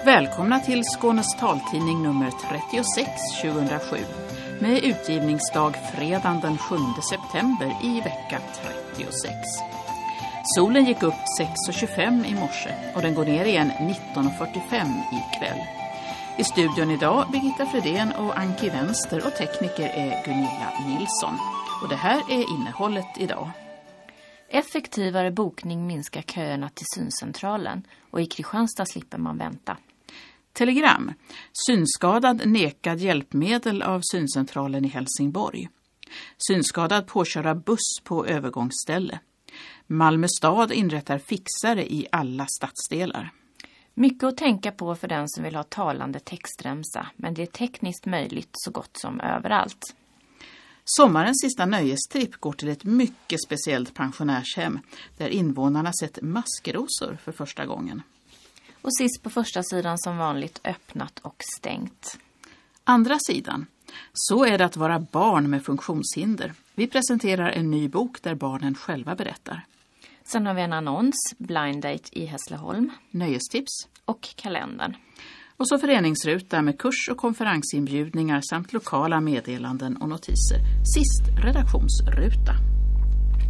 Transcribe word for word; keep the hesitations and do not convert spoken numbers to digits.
Välkomna till Skånes taltidning nummer trettiosex tjugohundrasju med utgivningsdag fredagen den sjunde september i vecka trettiosex. Solen gick upp sex och tjugofem i morse och den går ner igen nitton och fyrtiofem ikväll. I studion idag Birgitta Fredén och Anki Vänster och tekniker är Gunilla Nilsson. Och det här är innehållet idag. Effektivare bokning minskar köerna till syncentralen och i Kristianstad slipper man vänta. Telegram. Synskadad nekad hjälpmedel av syncentralen i Helsingborg. Synskadad påköra buss på övergångsställe. Malmö stad inrättar fixare i alla stadsdelar. Mycket att tänka på för den som vill ha talande textremsa, men det är tekniskt möjligt så gott som överallt. Sommarens sista nöjestripp går till ett mycket speciellt pensionärshem där invånarna sett maskrosor för första gången. Och sist på första sidan som vanligt öppnat och stängt. Andra sidan. Så är det att vara barn med funktionshinder. Vi presenterar en ny bok där barnen själva berättar. Sen har vi en annons, Blind Date i Hässleholm. Nöjestips. Och kalendern. Och så föreningsruta med kurs- och konferensinbjudningar samt lokala meddelanden och notiser. Sist redaktionsruta.